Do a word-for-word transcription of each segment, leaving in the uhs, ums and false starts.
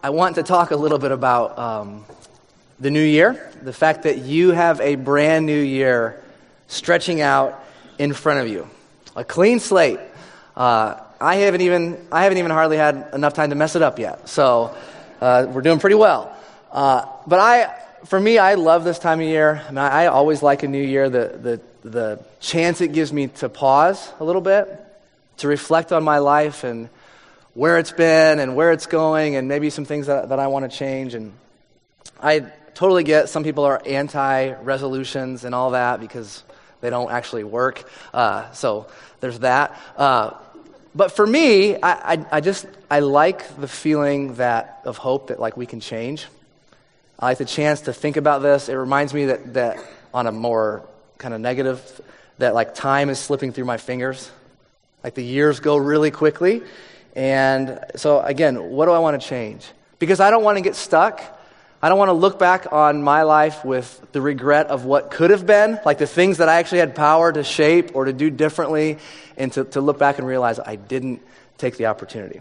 I want to talk a little bit about um, the new year, the fact that you have a brand new year stretching out in front of you, a clean slate. Uh, I haven't even I haven't even hardly had enough time to mess it up yet, so uh, we're doing pretty well. Uh, but I, for me, I love this time of year. I mean, I always like a new year. The the the chance it gives me to pause a little bit, to reflect on my life and where it's been and where it's going, and maybe some things that, that I want to change. And I totally get some people are anti-resolutions and all that because they don't actually work. Uh, so there's that. Uh, but for me, I, I, I just I like the feeling that of hope that like we can change. I like the chance to think about this. It reminds me that that on a more kind of negative, that like time is slipping through my fingers. Like the years go really quickly. And so again, what do I want to change? Because I don't want to get stuck. I don't want to look back on my life with the regret of what could have been, like the things that I actually had power to shape or to do differently, and to, to look back and realize I didn't take the opportunity.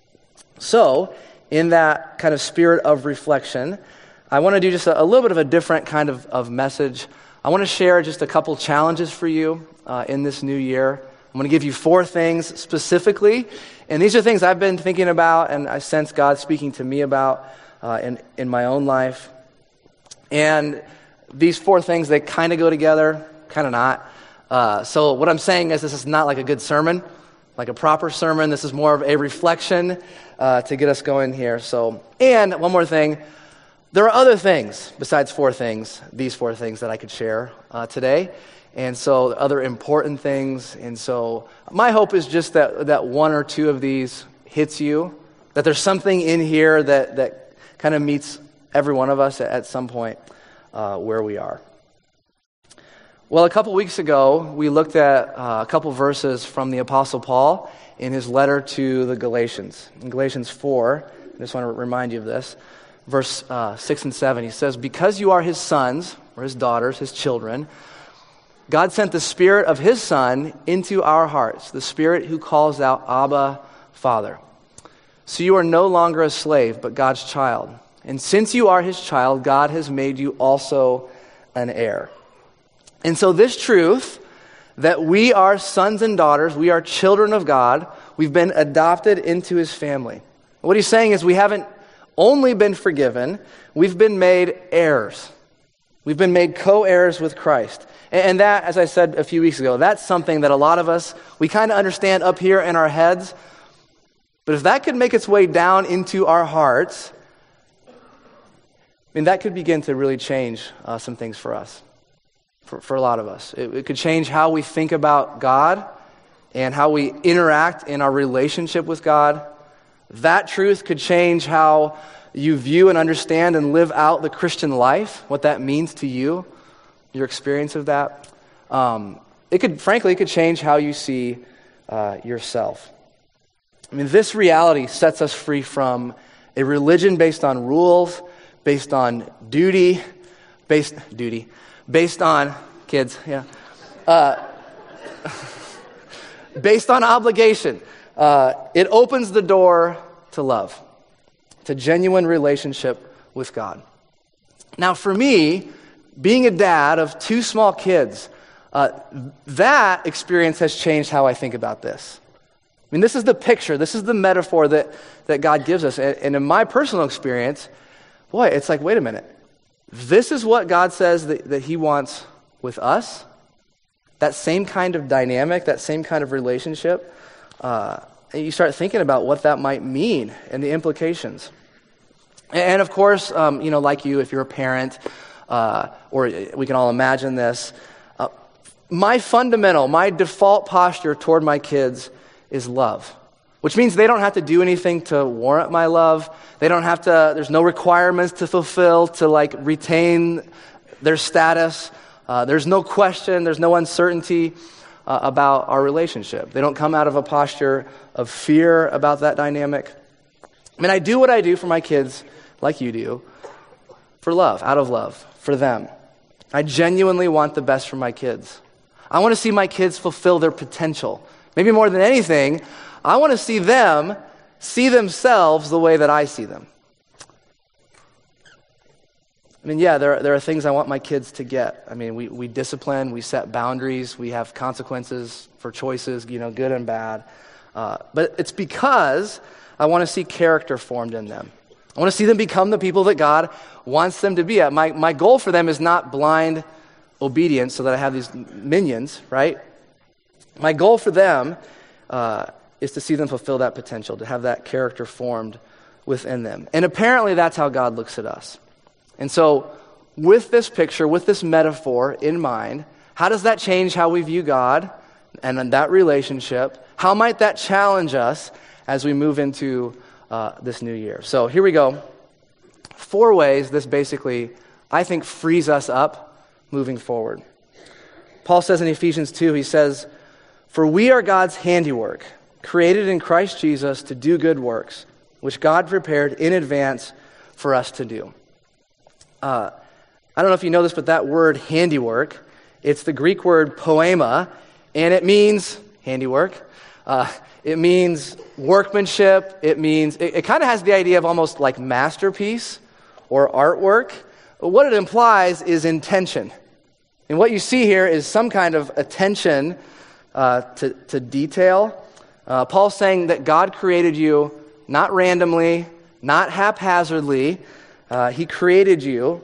So, in that kind of spirit of reflection, I want to do just a, a little bit of a different kind of, of message. I want to share just a couple challenges for you uh, in this new year. I'm going to give you four things specifically, and these are things I've been thinking about and I sense God speaking to me about uh, in, in my own life. And these four things, they kind of go together, kind of not. Uh, so what I'm saying is this is not like a good sermon, like a proper sermon. This is more of a reflection uh, to get us going here. So, and one more thing, there are other things besides four things, these four things that I could share uh, today. And so other important things. And so my hope is just that, that one or two of these hits you, that there's something in here that, that kind of meets every one of us at, at some point uh, where we are. Well, a couple weeks ago, we looked at uh, a couple verses from the Apostle Paul in his letter to the Galatians. In Galatians four, I just want to remind you of this, verse uh, six and seven, he says, "Because you are his sons, or his daughters, his children, God sent the Spirit of His Son into our hearts, the Spirit who calls out, Abba, Father. So you are no longer a slave, but God's child. And since you are His child, God has made you also an heir." And so this truth, that we are sons and daughters, we are children of God, we've been adopted into His family. What he's saying is we haven't only been forgiven, we've been made heirs. We've been made co-heirs with Christ. And that, as I said a few weeks ago, that's something that a lot of us, we kind of understand up here in our heads. But if that could make its way down into our hearts, I mean, that could begin to really change uh, some things for us, for, for a lot of us. It, it could change how we think about God and how we interact in our relationship with God. That truth could change how you view and understand and live out the Christian life, what that means to you, your experience of that. Um, it could, frankly, it could change how you see uh, yourself. I mean, this reality sets us free from a religion based on rules, based on duty, based duty, based on kids, yeah, uh, based on obligation. Uh, it opens the door to love, to genuine relationship with God. Now, for me, being a dad of two small kids, uh, that experience has changed how I think about this. I mean, this is the picture, this is the metaphor that, that God gives us. And, and in my personal experience, boy, it's like, wait a minute. This is what God says that, that He wants with us? That same kind of dynamic, that same kind of relationship? Uh, and you start thinking about what that might mean and the implications. And, and of course, um, you know, like you, if you're a parent, Uh, or we can all imagine this. Uh, my fundamental, my default posture toward my kids is love, which means they don't have to do anything to warrant my love. They don't have to, there's no requirements to fulfill to like retain their status. Uh, there's no question, there's no uncertainty uh, about our relationship. They don't come out of a posture of fear about that dynamic. I mean, I do what I do for my kids, like you do, for love, out of love, for them. I genuinely want the best for my kids. I want to see my kids fulfill their potential. Maybe more than anything, I want to see them see themselves the way that I see them. I mean, yeah, there, there are things I want my kids to get. I mean, we, we discipline, we set boundaries, we have consequences for choices, you know, good and bad. Uh, but it's because I want to see character formed in them. I want to see them become the people that God wants them to be. My, my goal for them is not blind obedience so that I have these minions, right? My goal for them uh, is to see them fulfill that potential, to have that character formed within them. And apparently that's how God looks at us. And so with this picture, with this metaphor in mind, how does that change how we view God and then that relationship? How might that challenge us as we move into uh, this new year? So here we go. Four ways this basically, I think, frees us up moving forward. Paul says in Ephesians two, he says, "For we are God's handiwork, created in Christ Jesus to do good works, which God prepared in advance for us to do." Uh, I don't know if you know this, but that word handiwork, it's the Greek word poema, and it means handiwork. Uh, it means workmanship. It means, it, it kind of has the idea of almost like masterpiece or artwork. But what it implies is intention. And what you see here is some kind of attention uh, to, to detail. Uh, Paul's saying that God created you not randomly, not haphazardly. Uh, he created you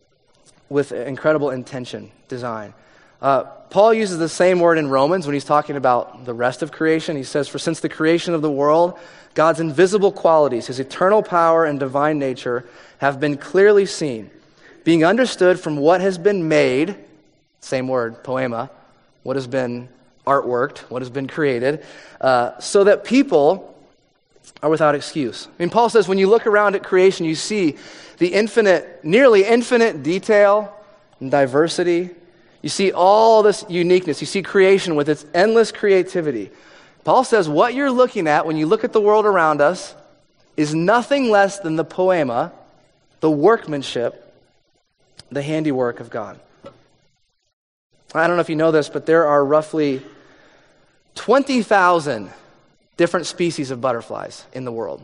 with incredible intention, design. Uh, Paul uses the same word in Romans when he's talking about the rest of creation. He says, "For since the creation of the world, God's invisible qualities, his eternal power and divine nature have been clearly seen, being understood from what has been made," same word, poema, what has been artworked, what has been created, uh, so that people are without excuse. I mean, Paul says when you look around at creation, you see the infinite, nearly infinite detail and diversity. You see all this uniqueness. You see creation with its endless creativity. Paul says what you're looking at when you look at the world around us is nothing less than the poema, the workmanship, the handiwork of God. I don't know if you know this, but there are roughly twenty thousand different species of butterflies in the world.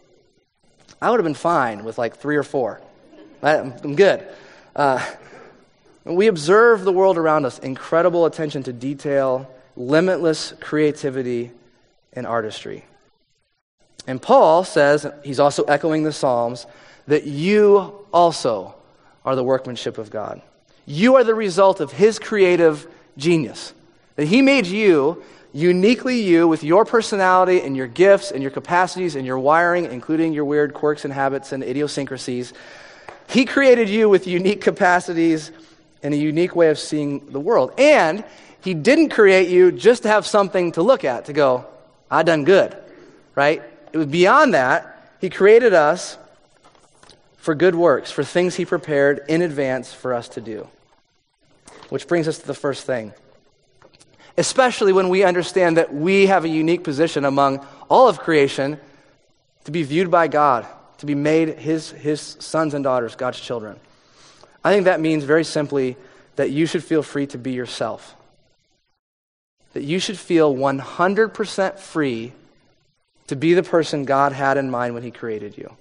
I would have been fine with like three or four. I'm good. Uh, we observe the world around us, incredible attention to detail, limitless creativity, and artistry. And Paul says, he's also echoing the Psalms, that you also are the workmanship of God. You are the result of his creative genius. That he made you uniquely you with your personality and your gifts and your capacities and your wiring, including your weird quirks and habits and idiosyncrasies. He created you with unique capacities and a unique way of seeing the world. And he didn't create you just to have something to look at, to go, I done good, right? It was beyond that. He created us for good works, for things he prepared in advance for us to do. Which brings us to the first thing. Especially when we understand that we have a unique position among all of creation to be viewed by God, to be made his, his sons and daughters, God's children. I think that means very simply that you should feel free to be yourself. That you should feel one hundred percent free to be the person God had in mind when he created you.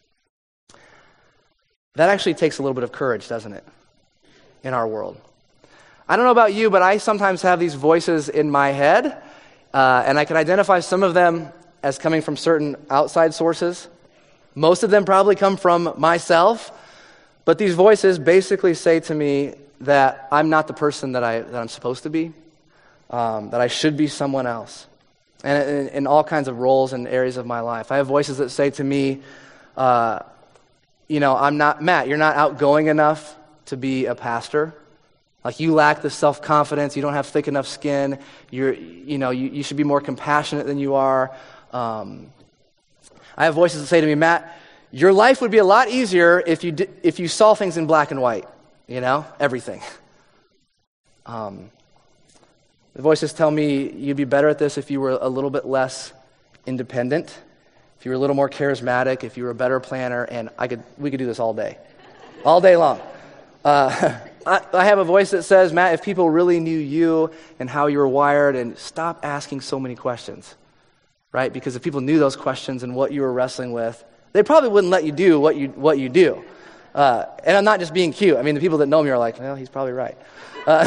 That actually takes a little bit of courage, doesn't it, in our world? I don't know about you, but I sometimes have these voices in my head, uh, and I can identify some of them as coming from certain outside sources. Most of them probably come from myself, but these voices basically say to me that I'm not the person that, I, that I'm supposed to be, um, that I should be someone else, and in, in all kinds of roles and areas of my life. I have voices that say to me, uh, you know, I'm not, Matt, you're not outgoing enough to be a pastor. Like you lack the self-confidence, you don't have thick enough skin, you're, you know, you, you should be more compassionate than you are. Um, I have voices that say to me, Matt, your life would be a lot easier if you di- if you saw things in black and white, you know, everything. Um, the voices tell me you'd be better at this if you were a little bit less independent, if you were a little more charismatic, if you were a better planner, and I could we could do this all day, all day long. Uh, I, I have a voice that says, Matt, if people really knew you and how you were wired, and stop asking so many questions, right? Because if people knew those questions and what you were wrestling with, they probably wouldn't let you do what you what you do. Uh, and I'm not just being cute. I mean, the people that know me are like, well, he's probably right. Uh,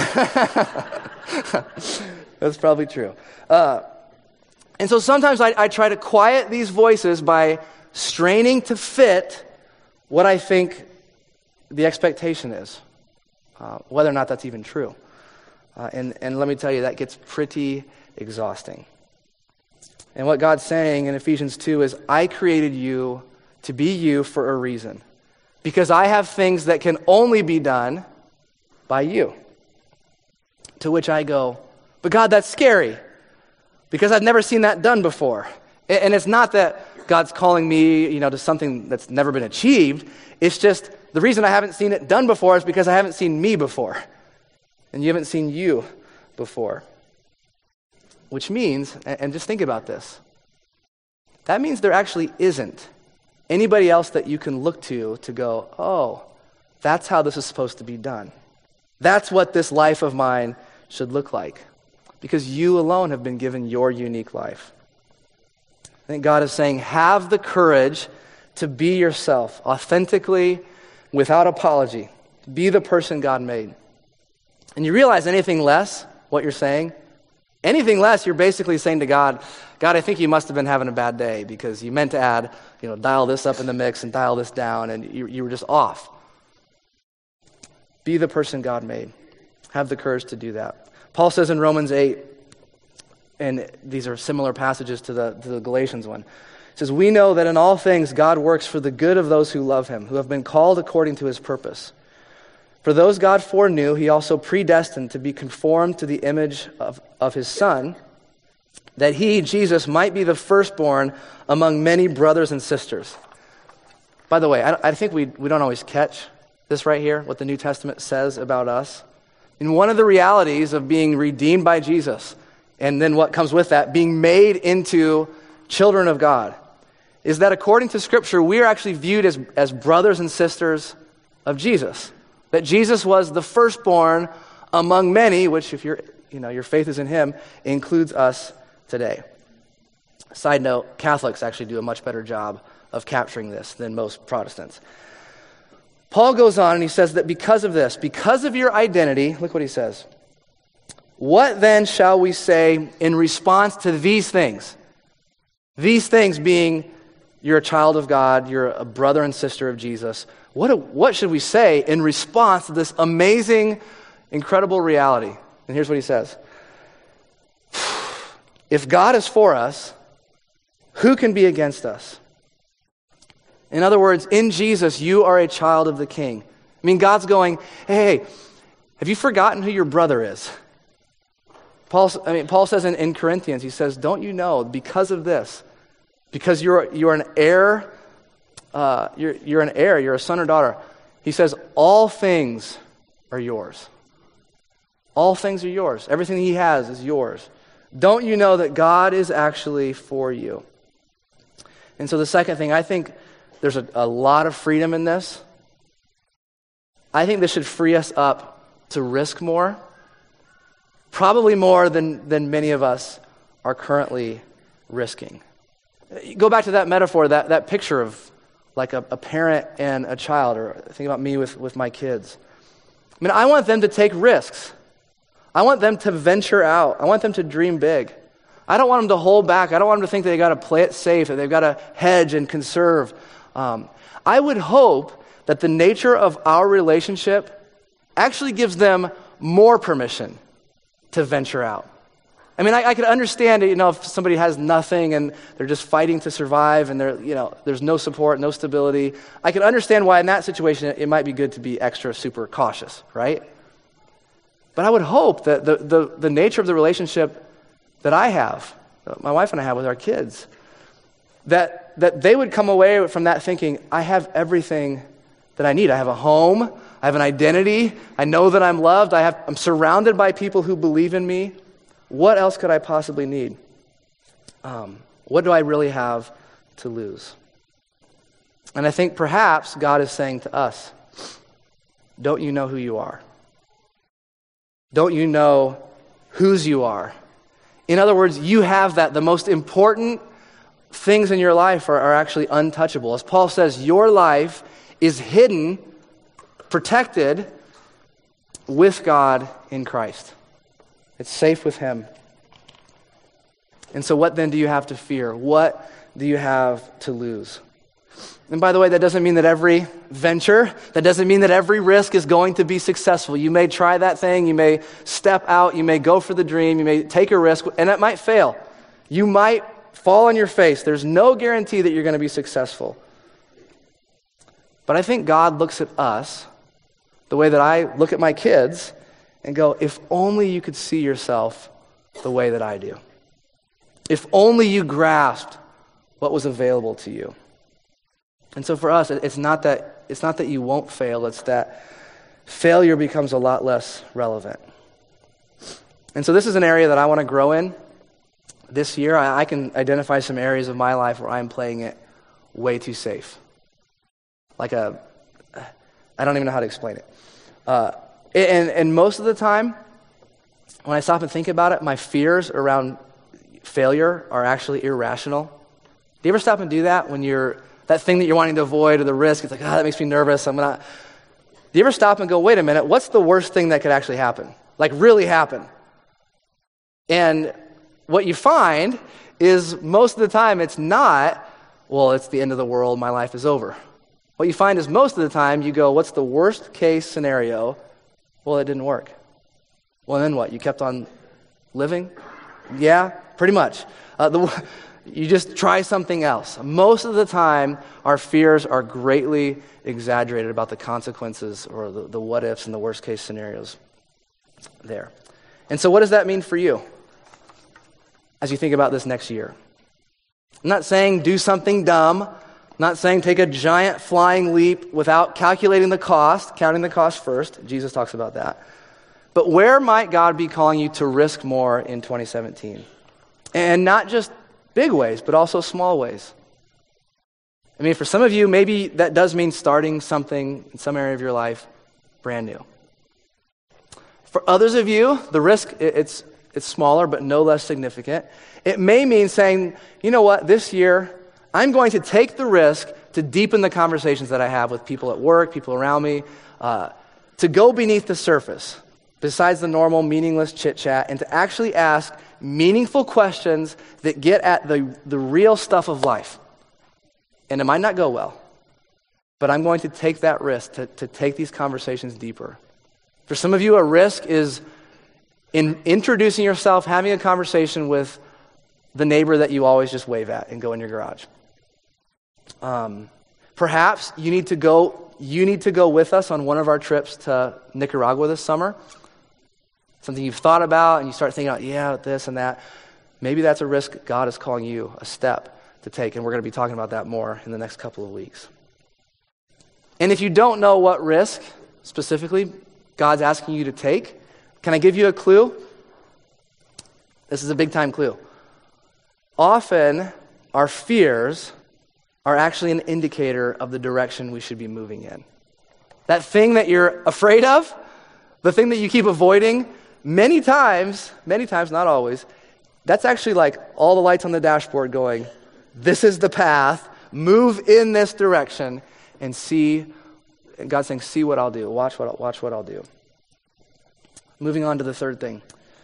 that's probably true. Uh, and so sometimes I, I try to quiet these voices by straining to fit what I think the expectation is, uh, whether or not that's even true. Uh, and, and let me tell you, that gets pretty exhausting. And what God's saying in Ephesians two is, I created you to be you for a reason. Because I have things that can only be done by you. To which I go, but God, that's scary. Because I've never seen that done before. And it's not that God's calling me, you know, to something that's never been achieved. It's just the reason I haven't seen it done before is because I haven't seen me before. And you haven't seen you before. Which means, and just think about this, that means there actually isn't anybody else that you can look to to go, oh, that's how this is supposed to be done. That's what this life of mine should look like. Because you alone have been given your unique life. I think God is saying, have the courage to be yourself, authentically, without apology. Be the person God made. And you realize anything less, what you're saying, anything less, you're basically saying to God, God, I think you must have been having a bad day because you meant to add, you know, dial this up in the mix and dial this down, and you, you were just off. Be the person God made. Have the courage to do that. Paul says in Romans eight, and these are similar passages to the, to the Galatians one, it says, we know that in all things God works for the good of those who love him, who have been called according to his purpose. For those God foreknew, he also predestined to be conformed to the image of, of his Son, that he, Jesus, might be the firstborn among many brothers and sisters. By the way, I, I think we, we don't always catch this right here, what the New Testament says about us. And one of the realities of being redeemed by Jesus, and then what comes with that, being made into children of God, is that according to Scripture, we are actually viewed as, as brothers and sisters of Jesus. That Jesus was the firstborn among many, which if you're, you know, your faith is in him, includes us today. Side note, Catholics actually do a much better job of capturing this than most Protestants. Paul goes on and he says that because of this, because of your identity, look what he says. What then shall we say in response to these things? These things being you're a child of God, you're a brother and sister of Jesus. What, what should we say in response to this amazing, incredible reality? And here's what he says. If God is for us, who can be against us? In other words, in Jesus, you are a child of the King. I mean, God's going, hey, hey have you forgotten who your brother is? Paul, I mean, Paul says in, in Corinthians, he says, don't you know, because of this, because you're you're an heir, uh, you're you're an heir, you're a son or daughter. He says, all things are yours. All things are yours. Everything he has is yours. Don't you know that God is actually for you? And so the second thing, I think there's a, a lot of freedom in this. I think this should free us up to risk more, probably more than, than many of us are currently risking. Go back to that metaphor, that, that picture of like a, a parent and a child, or think about me with, with my kids. I mean, I want them to take risks. I want them to venture out. I want them to dream big. I don't want them to hold back. I don't want them to think they've got to play it safe, that they've got to hedge and conserve. Um, I would hope that the nature of our relationship actually gives them more permission to venture out. I mean, I, I could understand it, you know, if somebody has nothing and they're just fighting to survive and they're, you know, there's no support, no stability. I could understand why in that situation it, it might be good to be extra super cautious, right? But I would hope that the, the, the nature of the relationship that I have, my wife and I have with our kids, that, that they would come away from that thinking, I have everything that I need. I have a home, I have an identity, I know that I'm loved, I have, I'm surrounded by people who believe in me. What else could I possibly need? Um, what do I really have to lose? And I think perhaps God is saying to us, don't you know who you are? Don't you know whose you are? In other words, you have that. The most important things in your life are, are actually untouchable. As Paul says, your life is hidden protected with God in Christ. It's safe with him. And so what then do you have to fear? What do you have to lose? And by the way, that doesn't mean that every venture, that doesn't mean that every risk is going to be successful. You may try that thing, you may step out, you may go for the dream, you may take a risk, and it might fail. You might fall on your face. There's no guarantee that you're going to be successful. But I think God looks at us the way that I look at my kids and go, if only you could see yourself the way that I do. If only you grasped what was available to you. And so for us, it's not that it's not that you won't fail, it's that failure becomes a lot less relevant. And so this is an area that I want to grow in this year. I, I can identify some areas of my life where I'm playing it way too safe. Like a, I don't even know how to explain it. Uh, and, and most of the time, when I stop and think about it, my fears around failure are actually irrational. Do you ever stop and do that when you're that thing that you're wanting to avoid or the risk? It's like, ah, oh, that makes me nervous. I'm gonna. Do you ever stop and go, wait a minute, what's the worst thing that could actually happen? Like really happen? And what you find is most of the time it's not, well, it's the end of the world, my life is over. What you find is most of the time you go, what's the worst case scenario? Well, it didn't work. Well, then what? You kept on living? Yeah, pretty much. Uh, the, you just try something else. Most of the time, our fears are greatly exaggerated about the consequences or the, the what-ifs and the worst-case scenarios there. And so what does that mean for you as you think about this next year? I'm not saying do something dumb. I'm not saying take a giant flying leap without calculating the cost, counting the cost first. Jesus talks about that. But where might God be calling you to risk more in twenty seventeen? And not just big ways, but also small ways. I mean, for some of you, maybe that does mean starting something in some area of your life brand new. For others of you, the risk, it's it's smaller, but no less significant. It may mean saying, you know what, this year, I'm going to take the risk to deepen the conversations that I have with people at work, people around me, uh, to go beneath the surface, besides the normal meaningless chit-chat, and to actually ask meaningful questions that get at the, the real stuff of life. And it might not go well, but I'm going to take that risk to, to take these conversations deeper. For some of you, a risk is in introducing yourself, having a conversation with the neighbor that you always just wave at and go in your garage. Um, perhaps you need to go. You need to go with us on one of our trips to Nicaragua this summer. Something you've thought about, and you start thinking, oh, yeah, this and that. Maybe that's a risk God is calling you a step to take, and we're going to be talking about that more in the next couple of weeks. And if you don't know what risk specifically God's asking you to take, can I give you a clue? This is a big-time clue. Often, our fears are actually an indicator of the direction we should be moving in. That thing that you're afraid of, the thing that you keep avoiding, many times, many times, not always, that's actually like all the lights on the dashboard going, this is the path, move in this direction, and see, and God's saying, see what I'll do, watch what, watch what I'll do. Moving on to the third thing.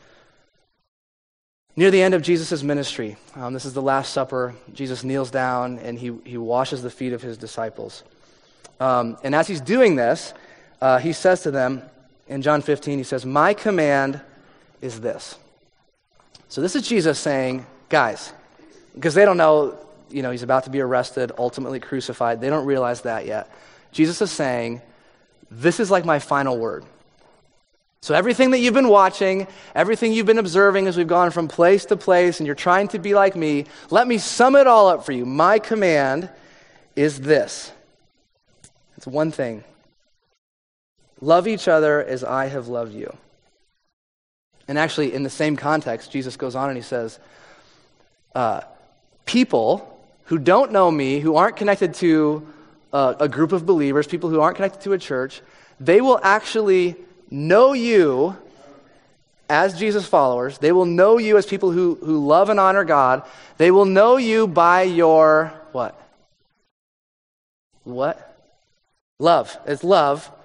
Near the end of Jesus' ministry, um, this is the Last Supper, Jesus kneels down and he, he washes the feet of his disciples. Um, and as he's doing this, uh, he says to them, in John fifteen, he says, my command is this. So this is Jesus saying, guys, because they don't know, you know, he's about to be arrested, ultimately crucified. They don't realize that yet. Jesus is saying, this is like my final word. So everything that you've been watching, everything you've been observing as we've gone from place to place and you're trying to be like me, let me sum it all up for you. My command is this. It's one thing. Love each other as I have loved you. And actually, in the same context, Jesus goes on and he says, uh, people who don't know me, who aren't connected to uh, a group of believers, people who aren't connected to a church, they will actually know you as Jesus followers. They will know you as people who, who love and honor God. They will know you by your, what? What? Love. It's love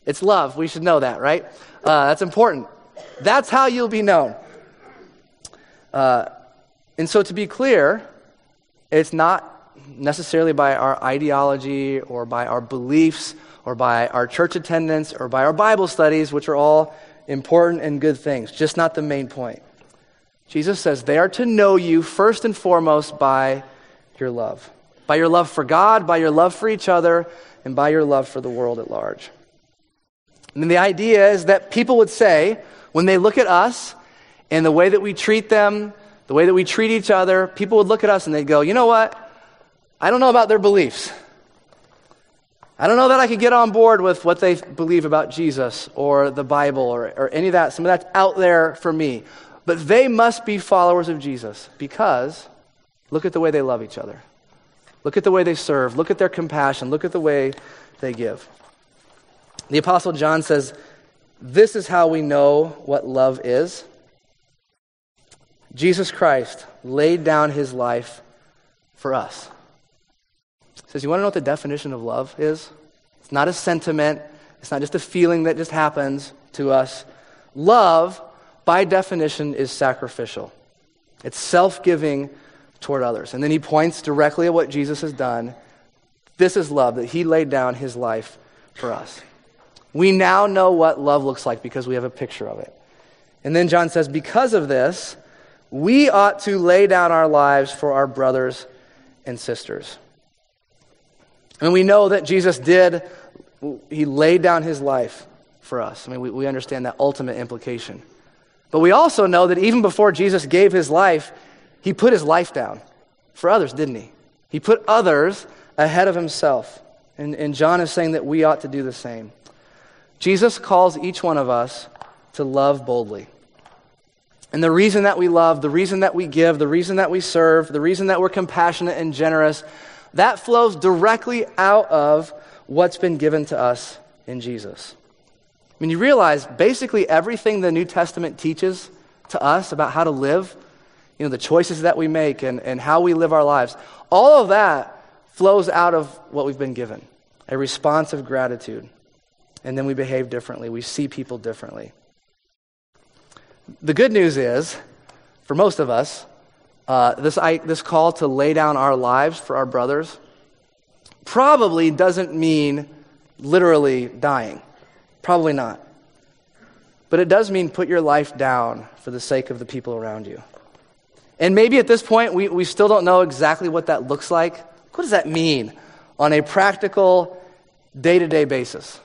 It's love. We should know that, right? Uh, that's important. That's how you'll be known. Uh, and so to be clear, it's not necessarily by our ideology or by our beliefs or by our church attendance or by our Bible studies, which are all important and good things, just not the main point. Jesus says they are to know you first and foremost by your love. By your love for God, by your love for each other, and by your love for the world at large. And the idea is that people would say, when they look at us and the way that we treat them, the way that we treat each other, people would look at us and they'd go, you know what? I don't know about their beliefs. I don't know that I could get on board with what they believe about Jesus or the Bible or, or any of that. Some of that's out there for me. But they must be followers of Jesus because look at the way they love each other. Look at the way they serve. Look at their compassion. Look at the way they give. The Apostle John says, this is how we know what love is. Jesus Christ laid down his life for us. He says, you want to know what the definition of love is? It's not a sentiment. It's not just a feeling that just happens to us. Love, by definition, is sacrificial. It's self-giving toward others. And then he points directly at what Jesus has done. This is love, that he laid down his life for us. We now know what love looks like because we have a picture of it. And then John says, because of this, we ought to lay down our lives for our brothers and sisters. And we know that Jesus did, he laid down his life for us. I mean, we, we understand that ultimate implication. But we also know that even before Jesus gave his life, he put his life down for others, didn't he? He put others ahead of himself. And, and John is saying that we ought to do the same. Jesus calls each one of us to love boldly. And the reason that we love, the reason that we give, the reason that we serve, the reason that we're compassionate and generous, that flows directly out of what's been given to us in Jesus. I mean, you realize basically everything the New Testament teaches to us about how to live, you know, the choices that we make and, and how we live our lives, all of that flows out of what we've been given, a response of gratitude. And then we behave differently. We see people differently. The good news is, for most of us, uh, this, I, this call to lay down our lives for our brothers probably doesn't mean literally dying. Probably not. But it does mean put your life down for the sake of the people around you. And maybe at this point, we, we still don't know exactly what that looks like. What does that mean on a practical, day-to-day basis?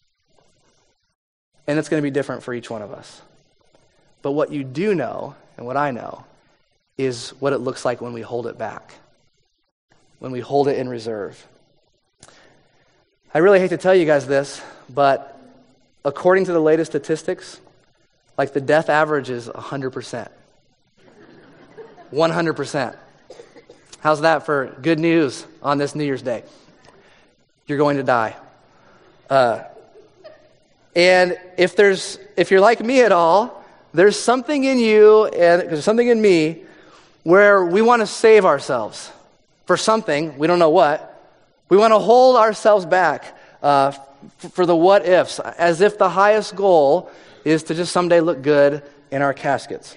And it's going to be different for each one of us. But what you do know, and what I know, is what it looks like when we hold it back, when we hold it in reserve. I really hate to tell you guys this, but according to the latest statistics, like the death average is one hundred percent. one hundred percent. How's that for good news on this New Year's Day? You're going to die. Uh, and if there's, if you're like me at all, there's something in you and there's something in me where we want to save ourselves for something, we don't know what. We want to hold ourselves back uh, f- for the what ifs, as if the highest goal is to just someday look good in our caskets.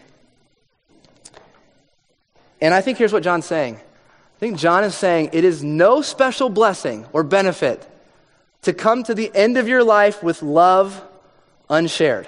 And I think here's what John's saying. I think John is saying it is no special blessing or benefit to come to the end of your life with love unshared.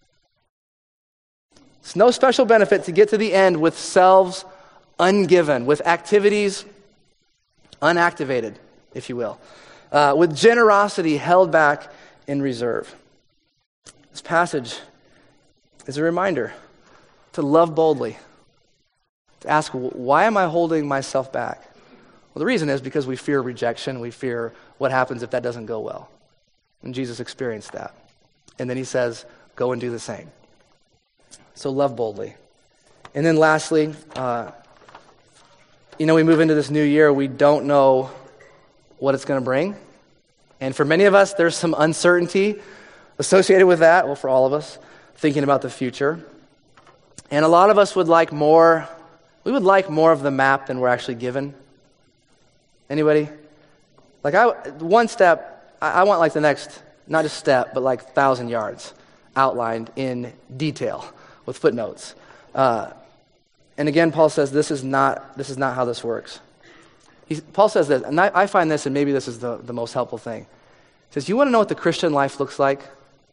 It's no special benefit to get to the end with selves ungiven, with activities unactivated, if you will, uh, with generosity held back in reserve. This passage is a reminder to love boldly, to ask, why am I holding myself back? Well, the reason is because we fear rejection. We fear what happens if that doesn't go well. And Jesus experienced that. And then he says, go and do the same. So love boldly. And then lastly, uh, you know, we move into this new year, we don't know what it's going to bring. And for many of us, there's some uncertainty associated with that. Well, for all of us, thinking about the future. And a lot of us would like more, we would like more of the map than we're actually given. Anybody? Like, I, one step, I, I want like the next not just step, but like thousand yards outlined in detail with footnotes. Uh, and again, Paul says this is not this is not how this works. He, Paul says this, and I, I find this, and maybe this is the, the most helpful thing. He says, you want to know what the Christian life looks like?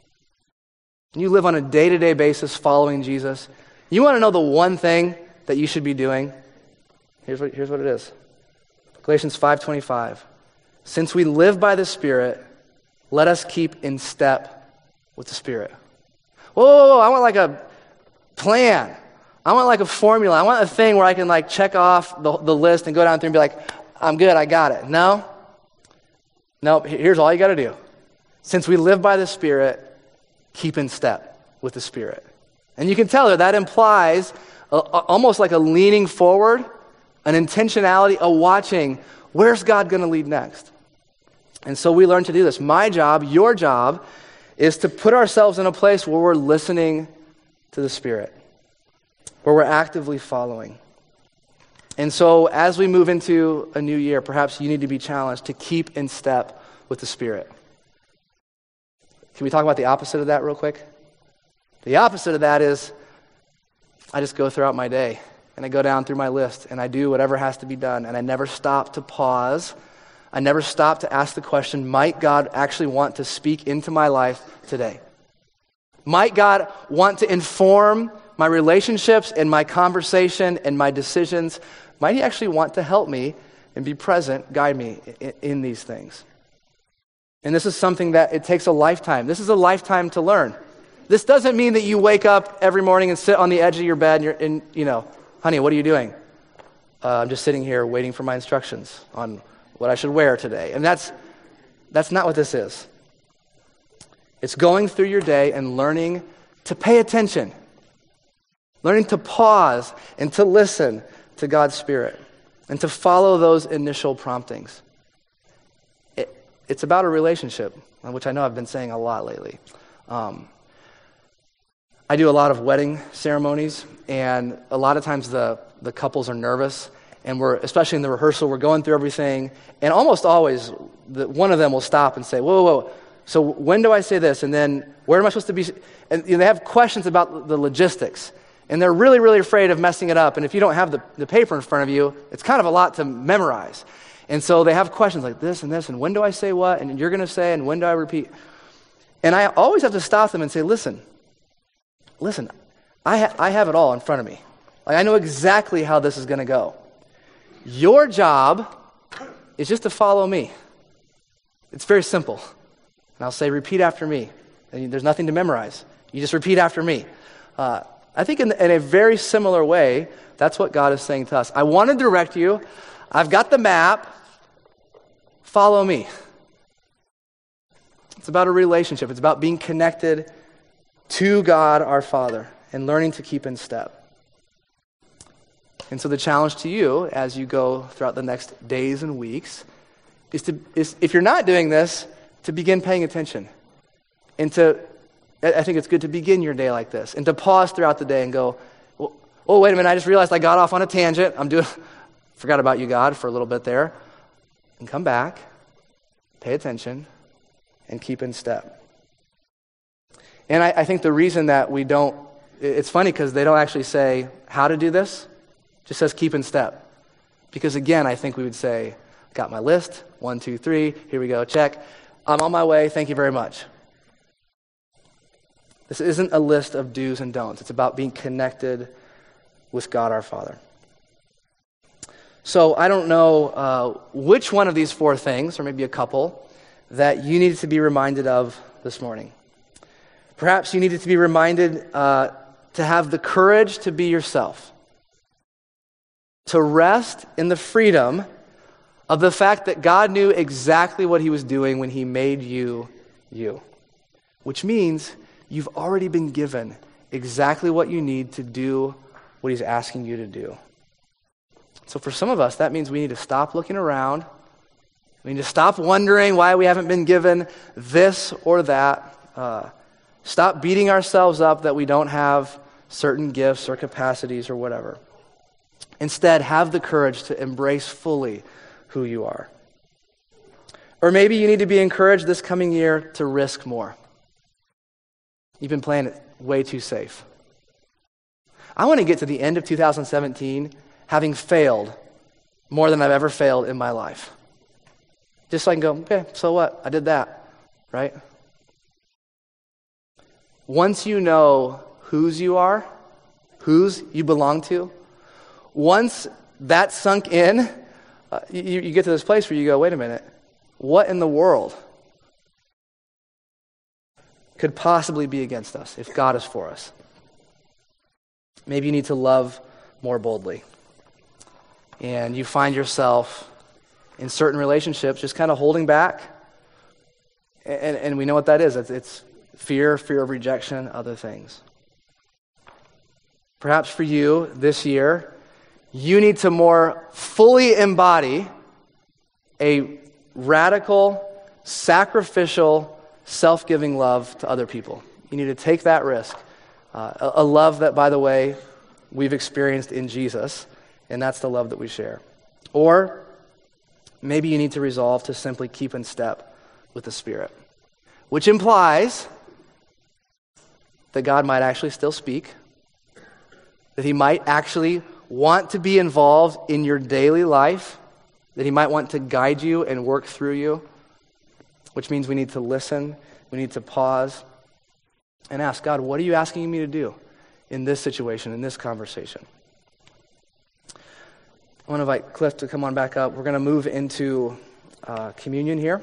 You live on a day-to-day basis following Jesus. You want to know the one thing that you should be doing? Here's what, here's what it is. Galatians five twenty-five. Since we live by the Spirit, let us keep in step with the Spirit. Whoa, whoa, whoa, I want like a plan. I want like a formula. I want a thing where I can like check off the, the list and go down through and be like, I'm good, I got it. No? No, here's all you got to do. Since we live by the Spirit, keep in step with the Spirit. And you can tell her that implies a, a, almost like a leaning forward, an intentionality, a watching. Where's God going to lead next? And so we learn to do this. My job, your job, is to put ourselves in a place where we're listening to the Spirit, where we're actively following. And so as we move into a new year, perhaps you need to be challenged to keep in step with the Spirit. Can we talk about the opposite of that real quick? The opposite of that is I just go throughout my day and I go down through my list and I do whatever has to be done and I never stop to pause. I never stop to ask the question, might God actually want to speak into my life today? Might God want to inform my relationships and my conversation and my decisions? Might he actually want to help me and be present, guide me in, in these things? And this is something that it takes a lifetime. This is a lifetime to learn. This doesn't mean that you wake up every morning and sit on the edge of your bed and you're in, you know, honey, what are you doing? Uh, I'm just sitting here waiting for my instructions on what I should wear today. And that's that's not what this is. It's going through your day and learning to pay attention. Learning to pause and to listen to God's Spirit and to follow those initial promptings. It, it's about a relationship, which I know I've been saying a lot lately. Um, I do a lot of wedding ceremonies, and a lot of times the, the couples are nervous, and we're, especially in the rehearsal, we're going through everything, and almost always the, one of them will stop and say, whoa, whoa, whoa, so when do I say this? And then where am I supposed to be? And you know, they have questions about the logistics. And they're really, really afraid of messing it up. And if you don't have the, the paper in front of you, it's kind of a lot to memorize. And so they have questions like this and this, and when do I say what? And you're going to say, and when do I repeat? And I always have to stop them and say, listen, listen, I, ha- I have it all in front of me. Like I know exactly how this is going to go. Your job is just to follow me. It's very simple. And I'll say, repeat after me. And there's nothing to memorize. You just repeat after me. Uh, I think in, in a very similar way, that's what God is saying to us. I want to direct you. I've got the map. Follow me. It's about a relationship. It's about being connected to God our Father and learning to keep in step. And so the challenge to you as you go throughout the next days and weeks is to, is, if you're not doing this, to begin paying attention and to I think it's good to begin your day like this and to pause throughout the day and go, oh, oh, wait a minute, I just realized I got off on a tangent. I'm doing, forgot about you, God, for a little bit there. And come back, pay attention, and keep in step. And I, I think the reason that we don't, it's funny because they don't actually say how to do this, it just says keep in step. Because again, I think we would say, got my list, one, two, three, here we go, check. I'm on my way, thank you very much. This isn't a list of do's and don'ts. It's about being connected with God our Father. So I don't know uh, which one of these four things, or maybe a couple, that you needed to be reminded of this morning. Perhaps you needed to be reminded uh, to have the courage to be yourself. To rest in the freedom of the fact that God knew exactly what he was doing when he made you, you. Which means you've already been given exactly what you need to do what he's asking you to do. So for some of us, that means we need to stop looking around. We need to stop wondering why we haven't been given this or that. Uh, stop beating ourselves up that we don't have certain gifts or capacities or whatever. Instead, have the courage to embrace fully who you are. Or maybe you need to be encouraged this coming year to risk more. You've been playing it way too safe. I want to get to the end of two thousand seventeen having failed more than I've ever failed in my life. Just so I can go, okay, so what? I did that, right? Once you know whose you are, whose you belong to, once that's sunk in, uh, you, you get to this place where you go, wait a minute, what in the world could possibly be against us if God is for us? Maybe you need to love more boldly. And you find yourself in certain relationships just kind of holding back. And, and we know what that is. It's, it's fear, fear of rejection, other things. Perhaps for you this year, you need to more fully embody a radical, sacrificial, self-giving love to other people. You need to take that risk. Uh, a, a love that, by the way, we've experienced in Jesus, and that's the love that we share. Or maybe you need to resolve to simply keep in step with the Spirit, which implies that God might actually still speak, that he might actually want to be involved in your daily life, that he might want to guide you and work through you, which means we need to listen, we need to pause, and ask, God, what are you asking me to do in this situation, in this conversation? I want to invite Cliff to come on back up. We're going to move into uh, communion here.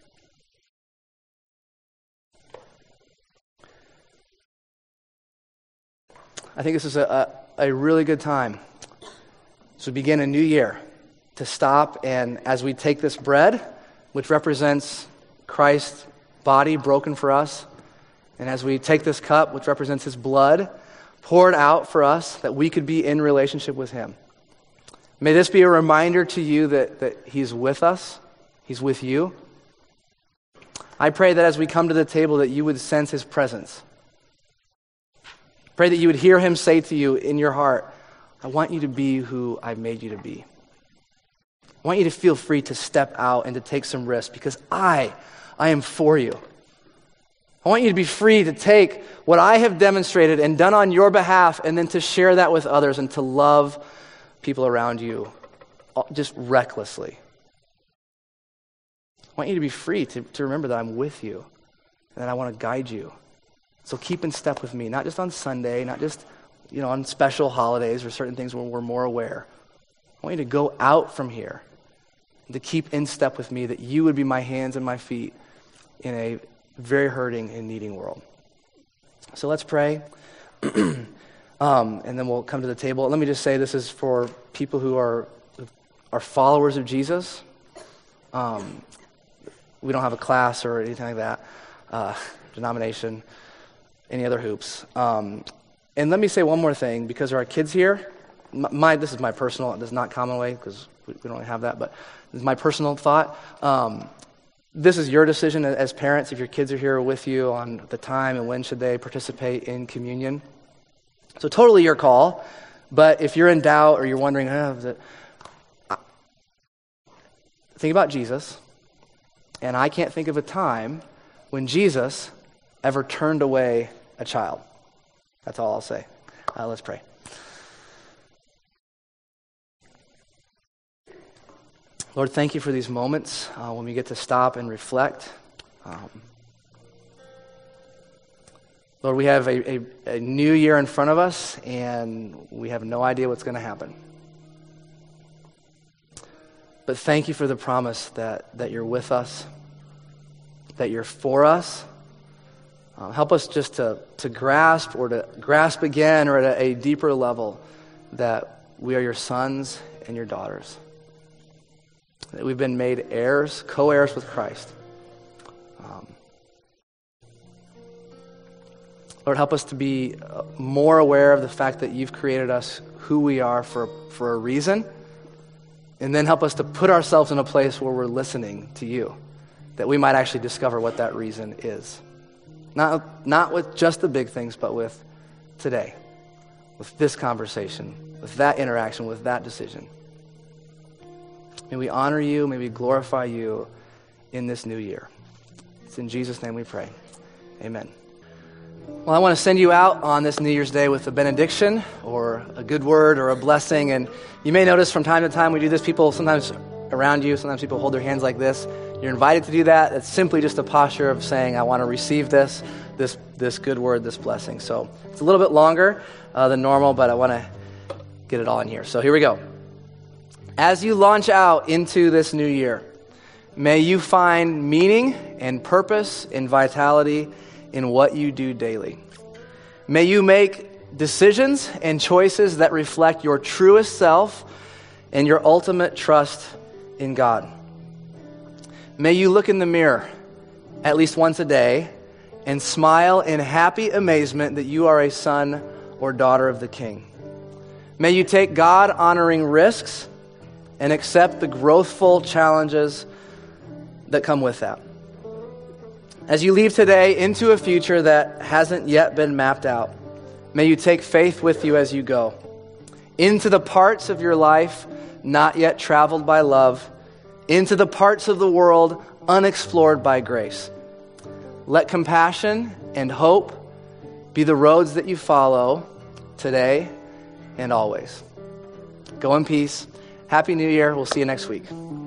I think this is a, a, a really good time as we begin a new year to stop, and as we take this bread, which represents Christ's body broken for us, and as we take this cup, which represents his blood poured out for us, that we could be in relationship with him. May this be a reminder to you that, that he's with us, he's with you. I pray that as we come to the table that you would sense his presence. Pray that you would hear him say to you in your heart, I want you to be who I've made you to be. I want you to feel free to step out and to take some risks because I, I am for you. I want you to be free to take what I have demonstrated and done on your behalf and then to share that with others and to love people around you just recklessly. I want you to be free to, to remember that I'm with you and that I want to guide you. So keep in step with me, not just on Sunday, not just you know on special holidays or certain things where we're more aware. I want you to go out from here and to keep in step with me, that you would be my hands and my feet in a very hurting and needing world. So let's pray, um, and then we'll come to the table. Let me just say this is for people who are are followers of Jesus. Um, we don't have a class or anything like that, uh, denomination, any other hoops. Um, and let me say one more thing, because there are kids here. My, my this is my personal, this is not common way, because we, we don't really have that, but this is my personal thought. Um, This is your decision as parents, if your kids are here with you, on the time and when should they participate in communion. So totally your call, but if you're in doubt or you're wondering, oh, is it, think about Jesus, and I can't think of a time when Jesus ever turned away a child. That's all I'll say. Uh, let's pray. Lord, thank you for these moments uh, when we get to stop and reflect. Um, Lord, we have a, a, a new year in front of us, and we have no idea what's going to happen. But thank you for the promise that, that you're with us, that you're for us. Uh, help us just to, to grasp or to grasp again or at a, a deeper level that we are your sons and your daughters. That we've been made heirs, co-heirs with Christ. Um, Lord, help us to be more aware of the fact that you've created us who we are for, for a reason. And then help us to put ourselves in a place where we're listening to you, that we might actually discover what that reason is. Not, not with just the big things, but with today, with this conversation, with that interaction, with that decision. May we honor you, may we glorify you in this new year. It's in Jesus' name we pray. Amen. Well, I want to send you out on this New Year's Day with a benediction or a good word or a blessing. And you may notice from time to time we do this. People sometimes around you, sometimes people hold their hands like this. You're invited to do that. It's simply just a posture of saying, I want to receive this, this, this good word, this blessing. So it's a little bit longer uh, than normal, but I want to get it all in here. So here we go. As you launch out into this new year, may you find meaning and purpose and vitality in what you do daily. May you make decisions and choices that reflect your truest self and your ultimate trust in God. May you look in the mirror at least once a day and smile in happy amazement that you are a son or daughter of the King. May you take God-honoring risks and accept the growthful challenges that come with that. As you leave today into a future that hasn't yet been mapped out, may you take faith with you as you go into the parts of your life not yet traveled by love, into the parts of the world unexplored by grace. Let compassion and hope be the roads that you follow today and always. Go in peace. Happy New Year. We'll see you next week.